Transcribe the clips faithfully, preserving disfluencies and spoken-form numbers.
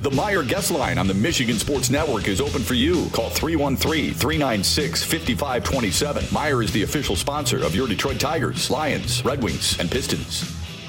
The Meijer Guest Line on the Michigan Sports Network is open for you. Call three one three, three nine six, five five two seven. Meijer is the official sponsor of your Detroit Tigers, Lions, Red Wings, and Pistons.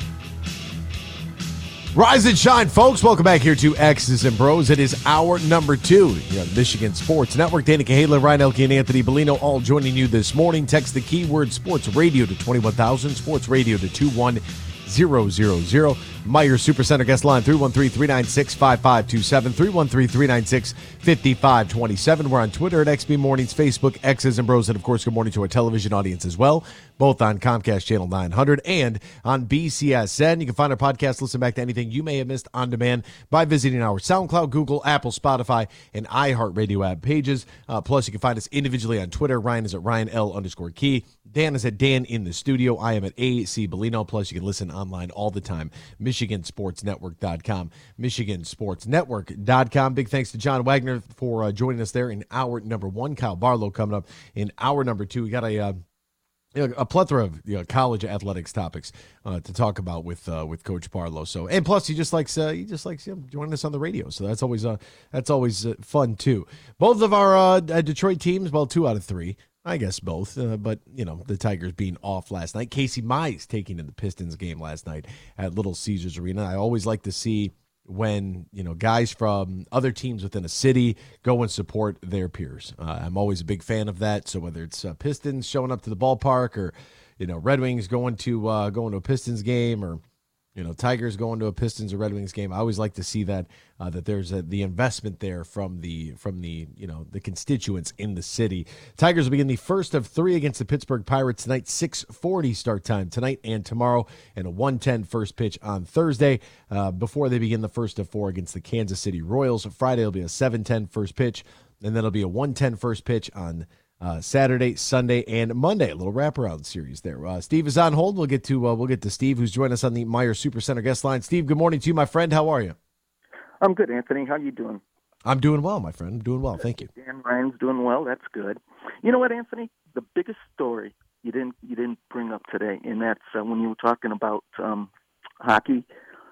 Rise and shine, folks. Welcome back here to X's and Bros. It is hour number two here on Michigan Sports Network. Danny Cahalan, Ryan Elke, and Anthony Bellino all joining you this morning. Text the keyword Sports Radio to twenty-one thousand, Sports Radio to two one zero zero zero. Meijer Supercenter guest line three one three, three nine six, five five two seven, three one three, three nine six, five five two seven. We're on Twitter at X B Mornings, Facebook, X's and Bros, and of course, good morning to our television audience as well, both on Comcast Channel nine hundred and on B C S N. You can find our podcast, listen back to anything you may have missed on demand by visiting our SoundCloud, Google, Apple, Spotify, and iHeartRadio app pages. Uh, plus, you can find us individually on Twitter. Ryan is at Ryan L underscore Key. Dan is at Dan in the studio. I am at A C Bellino. Plus, you can listen online all the time. Michigan Sports Network dot com. Michigan Sports Network dot com. Big thanks to John Wagner for uh, joining us there in hour number one. Kyle Barlow coming up in hour number two. We got a uh, you know, a plethora of you know, college athletics topics uh, to talk about with uh, with Coach Barlow. So, and plus, he just likes uh, he just likes you know, joining us on the radio. So that's always uh, that's always uh, fun too. Both of our uh, Detroit teams, well, two out of three. I guess both, uh, but, you know, the Tigers being off last night. Casey Mize taking in the Pistons game last night at Little Caesars Arena. I always like to see when, you know, guys from other teams within a city go and support their peers. Uh, I'm always a big fan of that. So whether it's uh, Pistons showing up to the ballpark or, you know, Red Wings going to uh, going to a Pistons game or, you know, Tigers going to a Pistons or Red Wings game, I always like to see that uh, that there's a, the investment there from the from the you know the constituents in the city. Tigers will begin the first of three against the Pittsburgh Pirates tonight, six forty start time tonight and tomorrow, and a one ten first pitch on Thursday uh, before they begin the first of four against the Kansas City Royals. Friday will be a seven ten first pitch, and then it'll be a one ten first pitch on Uh, Saturday, Sunday, and Monday. A little wraparound series there. Uh, Steve is on hold. We'll get to uh, we'll get to Steve, who's joined us on the Meijer Supercenter guest line. Steve, good morning to you, my friend. How are you? I'm good, Anthony. How you doing? I'm doing well, my friend. I'm doing well. Thank you. Dan Ryan's doing well. That's good. You know what, Anthony? The biggest story you didn't you didn't bring up today, and that's uh, when you were talking about um, hockey.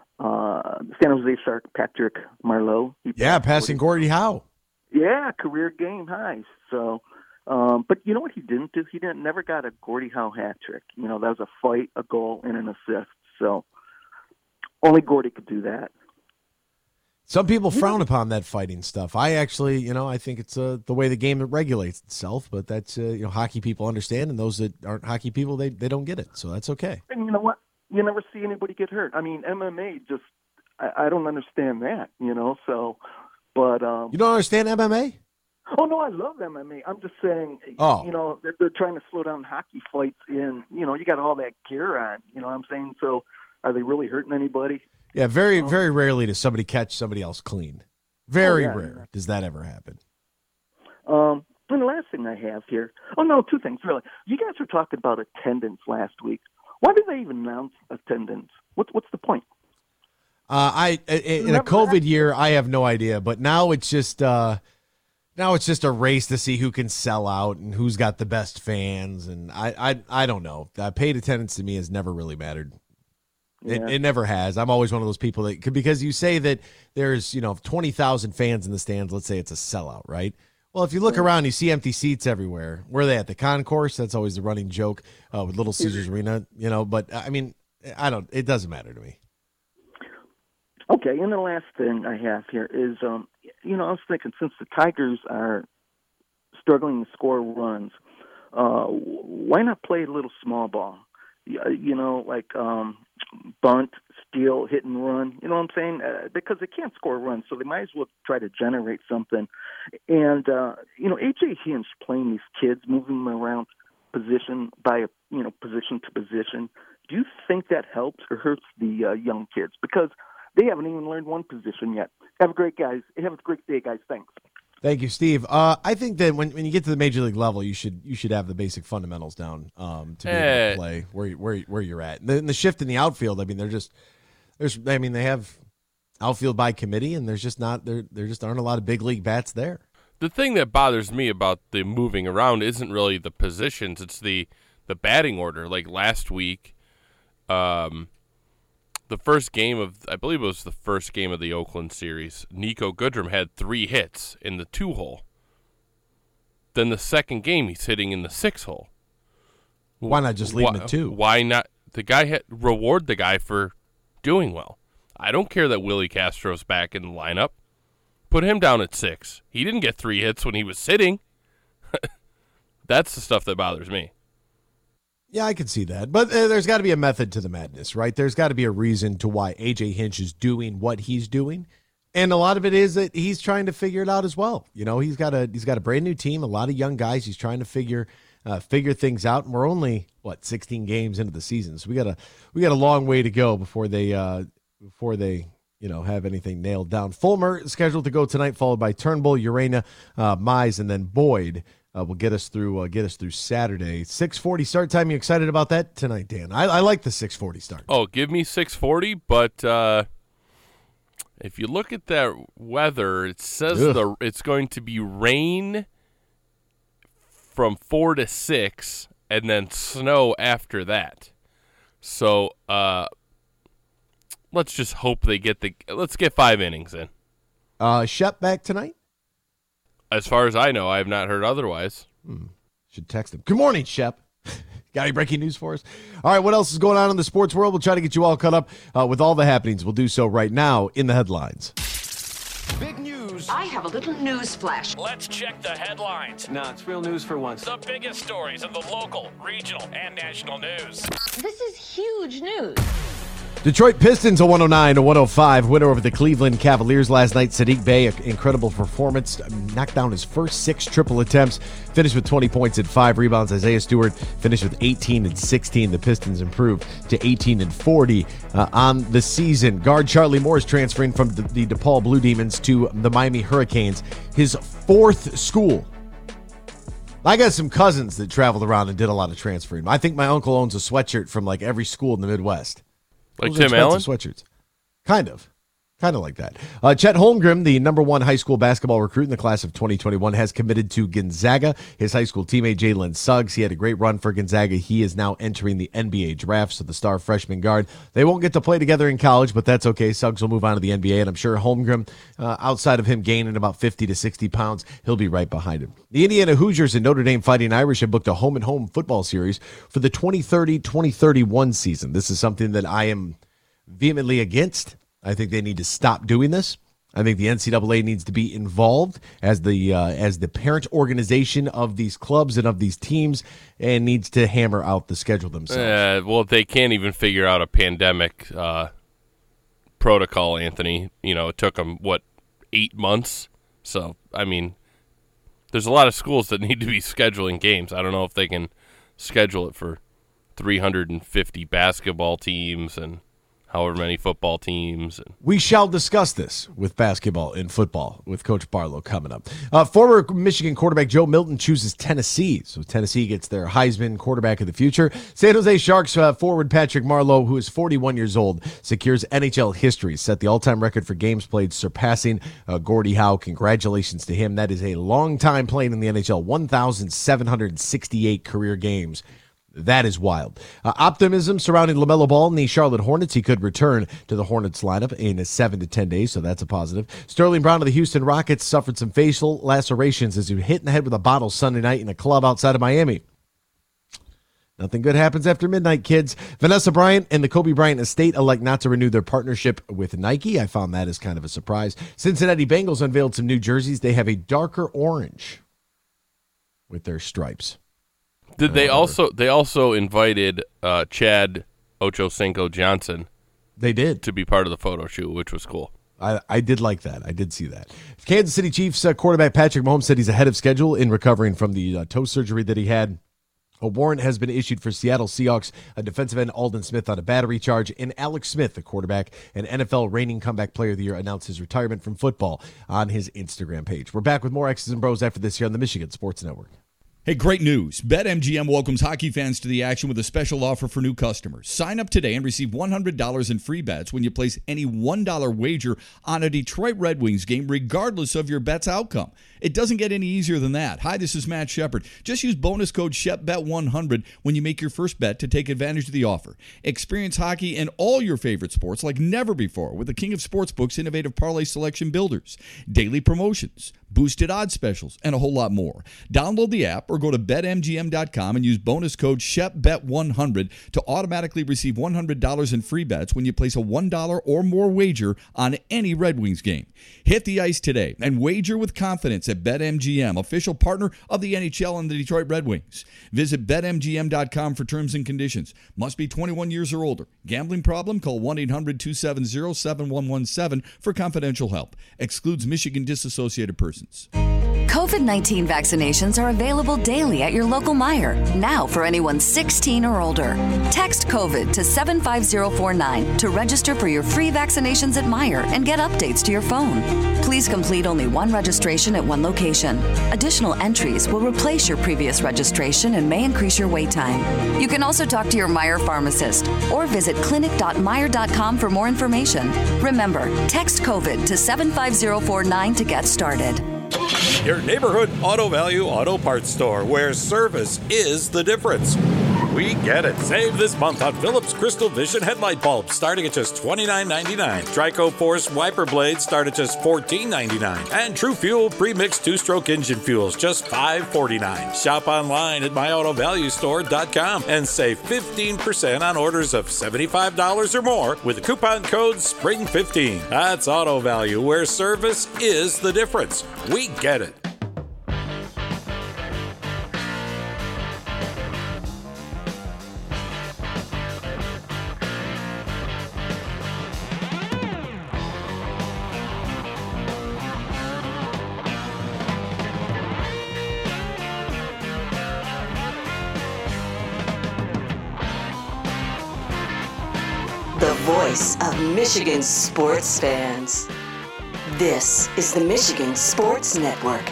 Uh, San Jose Shark Patrick Marleau. Yeah, passing Gordie Howe. Yeah, career game highs. So. Um, but you know what he didn't do? He didn't never got a Gordie Howe hat trick. You know, that was a fight, a goal, and an assist. So only Gordie could do that. Some people frown upon that fighting stuff. I actually, you know, I think it's uh, the way the game regulates itself. But that's, uh, you know, hockey people understand, and those that aren't hockey people, they they don't get it. So that's okay. And you know what? You never see anybody get hurt. I mean, M M A just, I, I don't understand that. You know, so, but um, you don't understand M M A? Oh, no, I love M M A. I'm just saying, oh. you know, they're, they're trying to slow down hockey fights in, you know, you got all that gear on, you know what I'm saying? So are they really hurting anybody? Yeah, very, um, very rarely does somebody catch somebody else clean. Very oh, yeah, rare yeah. does that ever happen. Um, and the last thing I have here, oh, no, two things, really. You guys were talking about attendance last week. Why did they even announce attendance? What's, what's the point? Uh, I In a COVID year, I have no idea, but now it's just uh, – Now it's just a race to see who can sell out and who's got the best fans, and I I, I don't know. Uh, paid attendance to me has never really mattered. It, yeah. it never has. I'm always one of those people that, because you say that there's, you know, twenty thousand fans in the stands, let's say it's a sellout, right? Well, if you look yeah. around, you see empty seats everywhere. Where are they at? The concourse? That's always the running joke uh, with Little Caesars Arena, you know, but I mean, I don't, it doesn't matter to me. Okay, and the last thing I have here is, um, you know, I was thinking since the Tigers are struggling to score runs, uh, why not play a little small ball? You know, like um, bunt, steal, hit and run. You know what I'm saying? Uh, because they can't score runs, so they might as well try to generate something. And, uh, you know, A J Hinch playing these kids, moving them around position by, you know, position to position. Do you think that helps or hurts the uh, young kids? Because they haven't even learned one position yet. Have a great guys. Have a great day, guys. Thanks. Thank you, Steve. Uh, I think that when, when you get to the major league level, you should you should have the basic fundamentals down um, to be able to play where where where you're at. And the, and the shift in the outfield, I mean, they're just there's I mean they have outfield by committee, and there's just not there there just aren't a lot of big league bats there. The thing that bothers me about the moving around isn't really the positions; it's the the batting order. Like last week, um. the first game of, I believe it was the first game of the Oakland series, Nico Goodrum had three hits in the two-hole. Then the second game, he's hitting in the six-hole. Why not just leave him at two? Why not? The guy had, reward the guy for doing well. I don't care that Willie Castro's back in the lineup. Put him down at six. He didn't get three hits when he was sitting. That's the stuff that bothers me. Yeah, I can see that. But uh, there's got to be a method to the madness, right? There's got to be a reason to why A J Hinch is doing what he's doing. And a lot of it is that he's trying to figure it out as well. You know, he's got a he's got a brand new team, a lot of young guys. He's trying to figure uh, figure things out. And we're only, what, sixteen games into the season. So we got a we got a long way to go before they uh, before they, you know, have anything nailed down. Fulmer is scheduled to go tonight, followed by Turnbull, Urena, uh, Mize, and then Boyd. Uh, will get us through uh, get us through Saturday. six forty start time. You excited about that tonight, Dan? I, I like the six forty start. Oh, give me six forty, but uh, if you look at that weather, it says Ugh. the it's going to be rain from four to six, and then snow after that. So uh, let's just hope they get the let's get five innings in. Uh, Shep back tonight? As far as I know, I have not heard otherwise. Hmm. Should text him. Good morning, Shep. Got any breaking news for us? All right, what else is going on in the sports world? We'll try to get you all caught up uh, with all the happenings. We'll do so right now in the headlines. Big news. I have a little news flash. Let's check the headlines. No, it's real news for once. The biggest stories of the local, regional, and national news. This is huge news. Detroit Pistons a one oh nine to one oh five winner over the Cleveland Cavaliers last night. Sadiq Bey, an incredible performance, knocked down his first six triple attempts, finished with twenty points and five rebounds. Isaiah Stewart finished with eighteen and sixteen. The Pistons improved to eighteen and forty uh, on the season. Guard Charlie Morris transferring from the, the DePaul Blue Demons to the Miami Hurricanes, his fourth school. I got some cousins that traveled around and did a lot of transferring. I think my uncle owns a sweatshirt from like every school in the Midwest. Like Those Tim Allen? Sweatshirts. Kind of. Kind of like that. Uh, Chet Holmgren, the number one high school basketball recruit in the class of twenty twenty-one, has committed to Gonzaga. His high school teammate, Jalen Suggs, he had a great run for Gonzaga. He is now entering the N B A draft, so the star freshman guard. They won't get to play together in college, but that's okay. Suggs will move on to the N B A, and I'm sure Holmgren, uh, outside of him gaining about fifty to sixty pounds, he'll be right behind him. The Indiana Hoosiers and Notre Dame Fighting Irish have booked a home-and-home football series for the twenty thirty twenty thirty-one season. This is something that I am vehemently against. I think they need to stop doing this. I think the N C double A needs to be involved as the uh, as the parent organization of these clubs and of these teams, and needs to hammer out the schedule themselves. Uh, well, they can't even figure out a pandemic uh, protocol, Anthony. You know, it took them, what, eight months? So, I mean, there's a lot of schools that need to be scheduling games. I don't know if they can schedule it for three hundred fifty basketball teams and however many football teams. We shall discuss this with basketball and football with Coach Barlow coming up. Uh, former Michigan quarterback Joe Milton chooses Tennessee. So Tennessee gets their Heisman quarterback of the future. San Jose Sharks uh, forward Patrick Marleau, who is forty-one years old, secures N H L history, set the all-time record for games played, surpassing uh, Gordie Howe. Congratulations to him. That is a long time playing in the N H L, one thousand seven hundred sixty-eight career games. That is wild. Uh, optimism surrounding LaMelo Ball and the Charlotte Hornets. He could return to the Hornets lineup in seven to ten days, so that's a positive. Sterling Brown of the Houston Rockets suffered some facial lacerations as he was hit in the head with a bottle Sunday night in a club outside of Miami. Nothing good happens after midnight, kids. Vanessa Bryant and the Kobe Bryant estate elect not to renew their partnership with Nike. I found that as kind of a surprise. Cincinnati Bengals unveiled some new jerseys. They have a darker orange with their stripes. Did they also they also invited uh, Chad Ochocinco Johnson? They did. To be part of the photo shoot, which was cool. I, I did like that. I did see that. Kansas City Chiefs uh, quarterback Patrick Mahomes said he's ahead of schedule in recovering from the uh, toe surgery that he had. A warrant has been issued for Seattle Seahawks, a defensive end Aldon Smith on a battery charge, and Alex Smith, the quarterback and N F L reigning comeback player of the year, announced his retirement from football on his Instagram page. We're back with more X's and Bros after this here on the Michigan Sports Network. Hey, great news. BetMGM welcomes hockey fans to the action with a special offer for new customers. Sign up today and receive one hundred dollars in free bets when you place any one dollar wager on a Detroit Red Wings game, regardless of your bet's outcome. It doesn't get any easier than that. Hi, this is Matt Shepard. Just use bonus code shep bet one hundred when you make your first bet to take advantage of the offer. Experience hockey and all your favorite sports like never before with the King of Sportsbook's innovative parlay selection builders, daily promotions, boosted odds specials, and a whole lot more. Download the app or go to bet M G M dot com and use bonus code shep bet one hundred to automatically receive one hundred dollars in free bets when you place a one dollar or more wager on any Red Wings game. Hit the ice today and wager with confidence at BetMGM, official partner of the N H L and the Detroit Red Wings. Visit bet M G M dot com for terms and conditions. Must be twenty-one years or older. Gambling problem? Call one eight hundred two seven zero seven one one seven for confidential help. Excludes Michigan disassociated persons. COVID nineteen vaccinations are available daily at your local Meijer, now for anyone sixteen or older. Text COVID to seven five zero four nine to register for your free vaccinations at Meijer and get updates to your phone. Please complete only one registration at one location. Additional entries will replace your previous registration and may increase your wait time. You can also talk to your Meijer pharmacist or visit clinic dot meijer dot com for more information. Remember, text COVID to seven five zero four nine to get started. Your neighborhood Auto Value Auto Parts store, where service is the difference. We get it. Save this month on Philips Crystal Vision headlight bulbs, starting at just twenty-nine ninety-nine. Trico Force wiper blades start at just fourteen ninety-nine. And True Fuel pre-mixed two-stroke engine fuels, just five forty-nine. Shop online at my auto value store dot com and save fifteen percent on orders of seventy-five dollars or more with the coupon code spring fifteen. That's Auto Value, where service is the difference. We get it. The voice of Michigan sports fans. This is the Michigan Sports Network.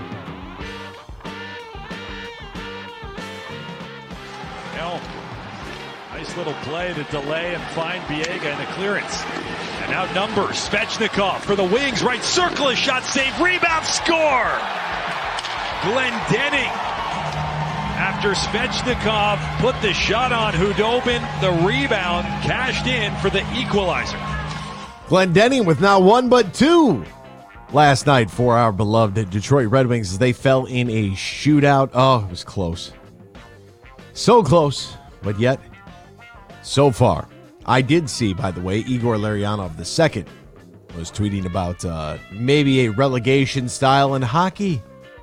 Elm. Nice little play to delay and find Biega in the clearance. And now numbers. Svechnikov for the Wings. Right circle, a shot save. Rebound, score! Glendening. After Svechnikov put the shot on Hudobin, the rebound cashed in for the equalizer. Glendening with not one but two last night for our beloved Detroit Red Wings as they fell in a shootout. Oh, it was close. So close, but yet so far. I did see, by the way, Igor Larionov the second was tweeting about uh, maybe a relegation style in hockey.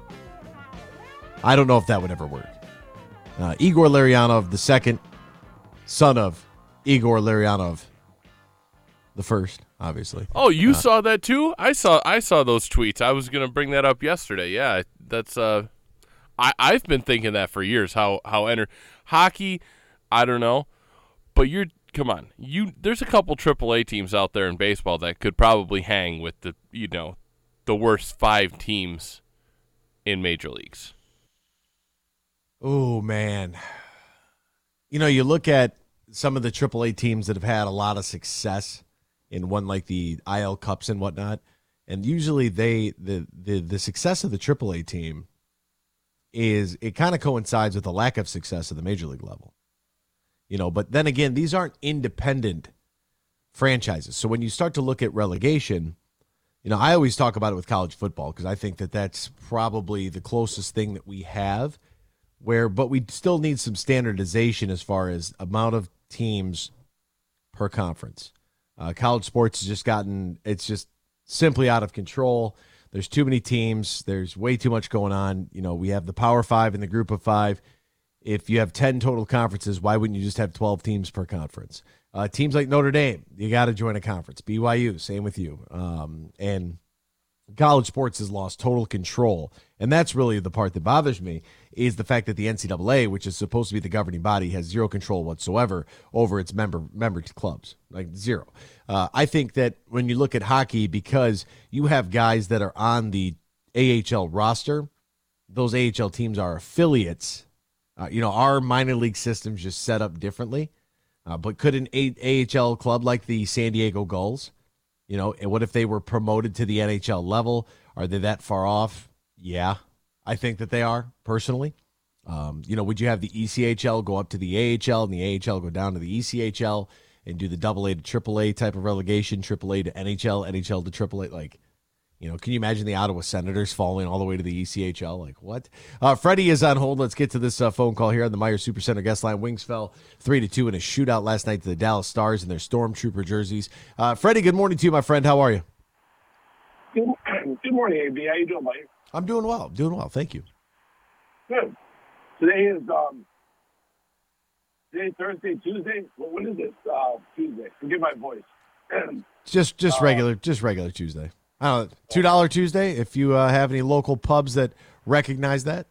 I don't know if that would ever work. Uh, Igor Larionov the second, son of Igor Larionov the first, obviously. Oh, you uh, saw that too? I saw I saw those tweets. I was going to bring that up yesterday. Yeah, that's uh I I've been thinking that for years how how enter hockey, I don't know. But you're come on. You there's a couple triple A teams out there in baseball that could probably hang with the, you know, the worst five teams in major leagues. Oh, man. You know, you look at some of the triple A teams that have had a lot of success in one like the I L Cups and whatnot, and usually they the the, the success of the triple A team is it kind of coincides with the lack of success at the major league level. You know, but then again, these aren't independent franchises. So when you start to look at relegation, you know, I always talk about it with college football because I think that that's probably the closest thing that we have. Where, but we still need some standardization as far as amount of teams per conference. Uh, college sports has just gotten, it's just simply out of control. There's too many teams. There's way too much going on. You know, we have the Power Five and the Group of Five. If you have ten total conferences, why wouldn't you just have twelve teams per conference? Uh, teams like Notre Dame, you got to join a conference. B Y U, same with you. Um, and college sports has lost total control. And that's really the part that bothers me is the fact that the N C double A, which is supposed to be the governing body, has zero control whatsoever over its member member clubs, like zero. Uh, I think that when you look at hockey, because you have guys that are on the A H L roster, those A H L teams are affiliates. Uh, you know, our minor league system's just set up differently. Uh, but could an A H L club like the San Diego Gulls, you know, and what if they were promoted to the N H L level? Are they that far off? Yeah, I think that they are, personally. Um, you know, would you have the E C H L go up to the A H L and the A H L go down to the E C H L and do the double A to triple A type of relegation, triple A to N H L, N H L to triple A? Like, you know, can you imagine the Ottawa Senators falling all the way to the E C H L? Like, what? Uh, Freddie is on hold. Let's get to this uh, phone call here on the Meijer Supercenter guest line. Wings fell three to two in a shootout last night to the Dallas Stars in their Stormtrooper jerseys. Uh, Freddie, good morning to you, my friend. How are you? Good, good morning, A B. How you doing, buddy? I'm doing well. Doing well. Thank you. Good. Today is um, today Thursday, Tuesday. What, what is this? Uh, Tuesday. Forgive my voice. Just, just uh, regular, just regular Tuesday. I don't know, two dollar Tuesday. If you uh, have any local pubs that recognize that,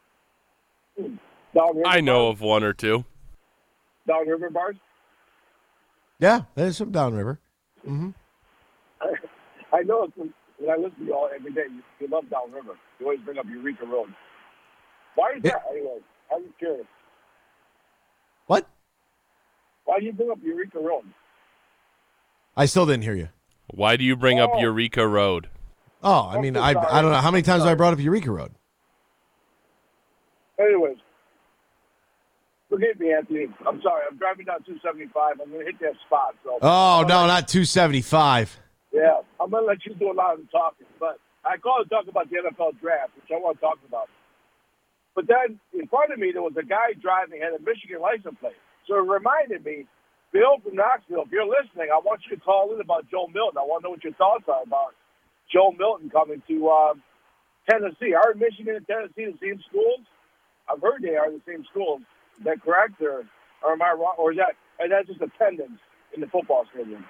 I know of one or two. Downriver bars. Yeah, there's some downriver. Mm-hmm. I know it's when, when I listen to you all every day. You, you love Downriver. You always bring up Eureka Road. Why is that? Anyway, I'm just curious. What? Why do you bring up Eureka Road? I still didn't hear you. Why do you bring oh. up Eureka Road? Oh, I mean, I I don't know. How many times have I brought up Eureka Road? Anyways, forgive me, Anthony. I'm sorry. I'm driving down two seventy-five. I'm going to hit that spot. So Oh, no, not two seventy-five. Yeah, I'm going to let you do a lot of the talking. But I called to talk about the N F L draft, which I want to talk about. But then in front of me, there was a guy driving, had a Michigan license plate. So it reminded me, Bill from Knoxville, if you're listening, I want you to call in about Joe Milton. I want to know what your thoughts are about Joe Milton coming to uh, Tennessee. Are Michigan and Tennessee the same schools? I've heard they are the same schools. Is that correct, or, or am I wrong? Or is that, is that just attendance in the football stadium?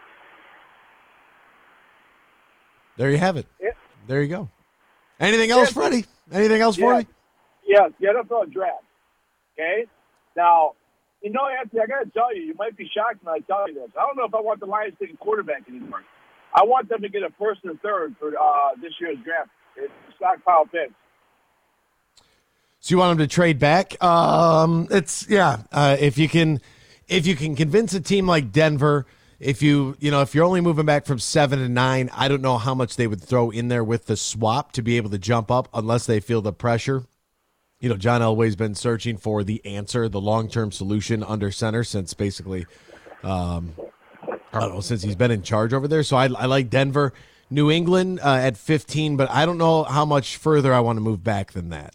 There you have it. Yeah. There you go. Anything else, yeah. Freddie? Anything else for yeah. me? Yes, the N F L draft. Okay? Now, you know, Anthony, I got to tell you, you might be shocked when I tell you this. I don't know if I want the Lions taking quarterback anymore. I want them to get a first and a third for uh, this year's draft. It's stockpile picks. So you want them to trade back? Um, it's yeah. Uh, if you can, if you can convince a team like Denver, if you you know if you're only moving back from seven to nine, I don't know how much they would throw in there with the swap to be able to jump up unless they feel the pressure. You know, John Elway's been searching for the answer, the long-term solution under center since basically, um, I don't know, since he's been in charge over there. So I, I like Denver, New England uh, at fifteen, but I don't know how much further I want to move back than that.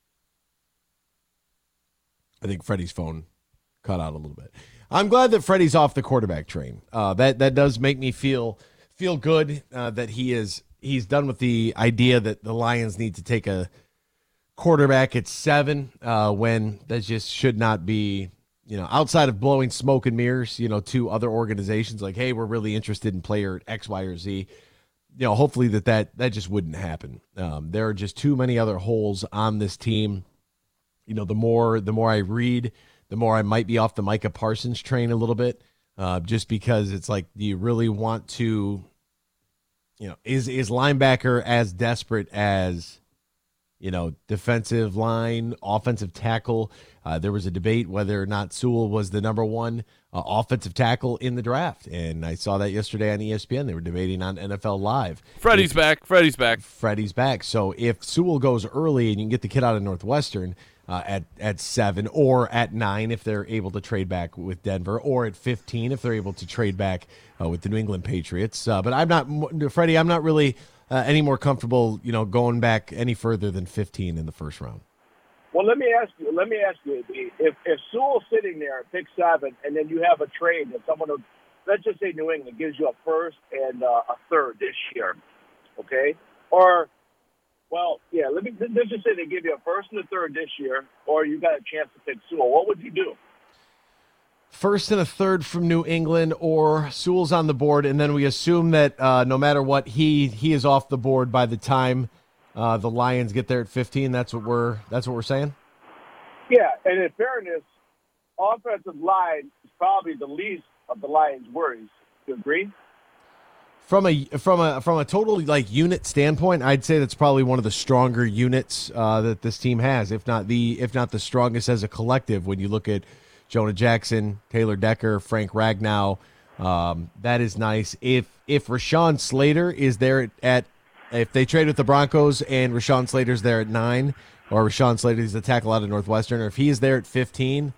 I think Freddie's phone cut out a little bit. I'm glad that Freddie's off the quarterback train. Uh, that that does make me feel feel good uh, that he is he's done with the idea that the Lions need to take a quarterback at seven uh, when that just should not be, you know, outside of blowing smoke and mirrors, you know, to other organizations like, hey, we're really interested in player X, Y, or Z. You know, hopefully that that, that just wouldn't happen. Um, there are just too many other holes on this team. You know, the more the more I read, the more I might be off the Micah Parsons train a little bit, uh, just because it's like, do you really want to, you know, is is linebacker as desperate as, you know, defensive line, offensive tackle? Uh, there was a debate whether or not Sewell was the number one uh, offensive tackle in the draft, and I saw that yesterday on E S P N. They were debating on N F L Live. Freddie's if, back. Freddie's back. Freddie's back. So if Sewell goes early and you can get the kid out of Northwestern uh, at, at seven or at nine if they're able to trade back with Denver, or at fifteen if they're able to trade back uh, with the New England Patriots. Uh, but I'm not, Freddie, I'm not really – Uh, any more comfortable, you know, going back any further than fifteen in the first round? Well, let me ask you. Let me ask you, if if Sewell's sitting there at pick seven, and then you have a trade that someone, who, let's just say New England gives you a first and uh, a third this year, okay? Or, well, yeah, let me let's just say they give you a first and a third this year, or you got a chance to pick Sewell. What would you do? First and a third from New England, or Sewell's on the board, and then we assume that uh, no matter what, he he is off the board by the time uh, the Lions get there at fifteen. That's what we're that's what we're saying. Yeah, and in fairness, offensive line is probably the least of the Lions' worries. Do you agree? From a from a from a total like unit standpoint, I'd say that's probably one of the stronger units uh, that this team has, if not the if not the strongest as a collective. When you look at Jonah Jackson, Taylor Decker, Frank Ragnow, um, that is nice. If if Rashawn Slater is there at, at If they trade with the Broncos and Rashawn Slater's there at nine, or Rashawn Slater's the tackle out of Northwestern, or if he's there at fifteen,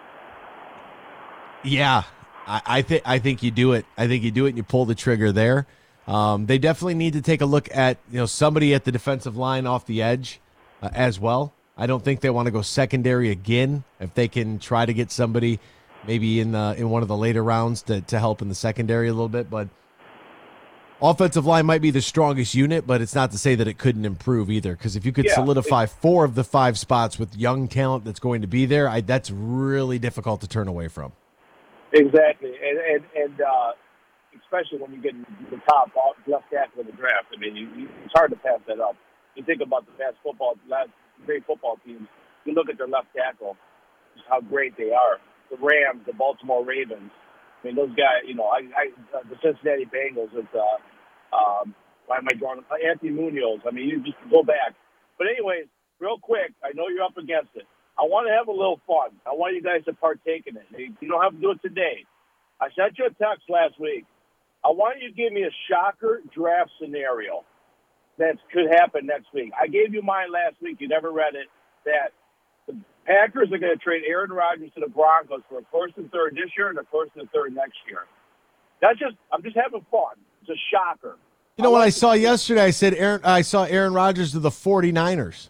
yeah, I, I think I think you do it. I think you do it and you pull the trigger there. Um, they definitely need to take a look at you know somebody at the defensive line off the edge uh, as well. I don't think they want to go secondary again. If they can try to get somebody maybe in the, in one of the later rounds to, to help in the secondary a little bit, but offensive line might be the strongest unit, but it's not to say that it couldn't improve either. Because if you could yeah, solidify four of the five spots with young talent that's going to be there, I, that's really difficult to turn away from. Exactly, and and, and uh, especially when you get the top left tackle of the draft. I mean, you, you, it's hard to pass that up. You think about the past football, last great football teams. You look at their left tackle, just how great they are. The Rams, the Baltimore Ravens. I mean, those guys. You know, I, I uh, the Cincinnati Bengals with uh, um, why am I drawing Anthony Munoz? I mean, you just go back. But anyways, real quick, I know you're up against it. I want to have a little fun. I want you guys to partake in it. You don't have to do it today. I sent you a text last week. I want you to give me a shocker draft scenario that could happen next week. I gave you mine last week. You never read it. That the Packers are going to trade Aaron Rodgers to the Broncos for a first and third this year and a first and third next year. That's just, I'm just having fun. It's a shocker. You know I what like I saw yesterday? I said Aaron. I saw Aaron Rodgers to the forty-niners.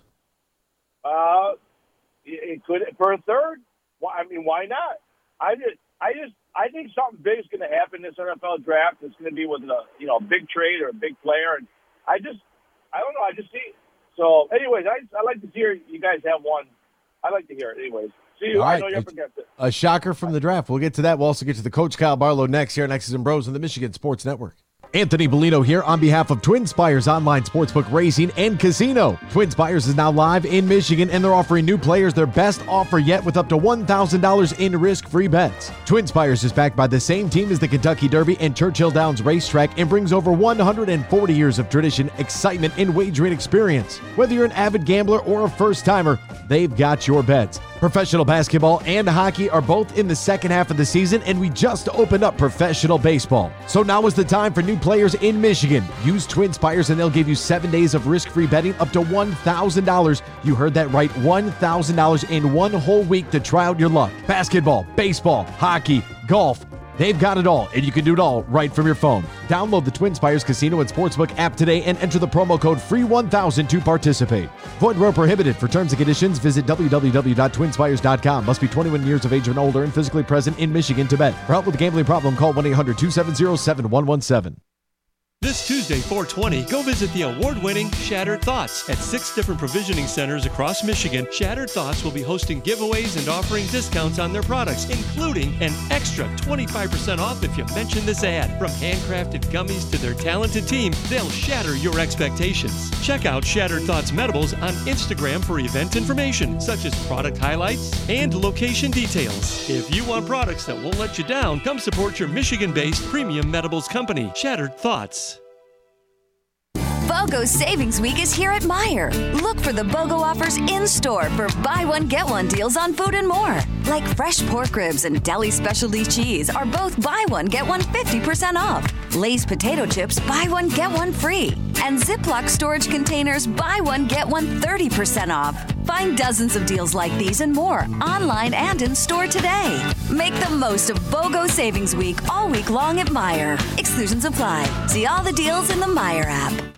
Uh, it could for a third. Why? I mean, why not? I just, I just, I think something big is going to happen in this N F L draft. It's going to be with a, you know, big trade or a big player, and I just, I don't know. I just see it. So, anyways, I I like to hear you guys have one. I like to hear it. Anyways, see you. Right. I know you're up against it. A shocker from the draft. We'll get to that. We'll also get to the Coach Kyle Barlow next here on X's and Bros on the Michigan Sports Network. Anthony Bellino here on behalf of Twin Spires Online Sportsbook Racing and Casino. Twin Spires is now live in Michigan, and they're offering new players their best offer yet with up to one thousand dollars in risk-free bets. Twin Spires is backed by the same team as the Kentucky Derby and Churchill Downs Racetrack and brings over one hundred forty years of tradition, excitement, and wagering experience. Whether you're an avid gambler or a first-timer, they've got your bets. Professional basketball and hockey are both in the second half of the season, and we just opened up professional baseball. So now is the time for new players in Michigan. Use Twin Spires and they'll give you seven days of risk-free betting up to one thousand dollars. You heard that right, one thousand dollars in one whole week to try out your luck. Basketball, baseball, hockey, golf. They've got it all, and you can do it all right from your phone. Download the Twin Spires Casino and Sportsbook app today and enter the promo code free one thousand to participate. Void where prohibited. For terms and conditions, visit w w w dot twin spires dot com. Must be twenty-one years of age and older and physically present in Michigan to bet. For help with a gambling problem, call one eight hundred two seven zero seven one one seven. This Tuesday, four twenty, go visit the award-winning Shattered Thoughts. At six different provisioning centers across Michigan, Shattered Thoughts will be hosting giveaways and offering discounts on their products, including an extra twenty-five percent off if you mention this ad. From handcrafted gummies to their talented team, they'll shatter your expectations. Check out Shattered Thoughts Medibles on Instagram for event information, such as product highlights and location details. If you want products that won't let you down, come support your Michigan-based premium medibles company, Shattered Thoughts. BOGO Savings Week is here at Meijer. Look for the BOGO offers in-store for buy one, get one deals on food and more. Like fresh pork ribs and deli specialty cheese are both buy one, get one fifty percent off. Lay's potato chips, buy one, get one free. And Ziploc storage containers, buy one, get one thirty percent off. Find dozens of deals like these and more online and in-store today. Make the most of BOGO Savings Week all week long at Meijer. Exclusions apply. See all the deals in the Meijer app.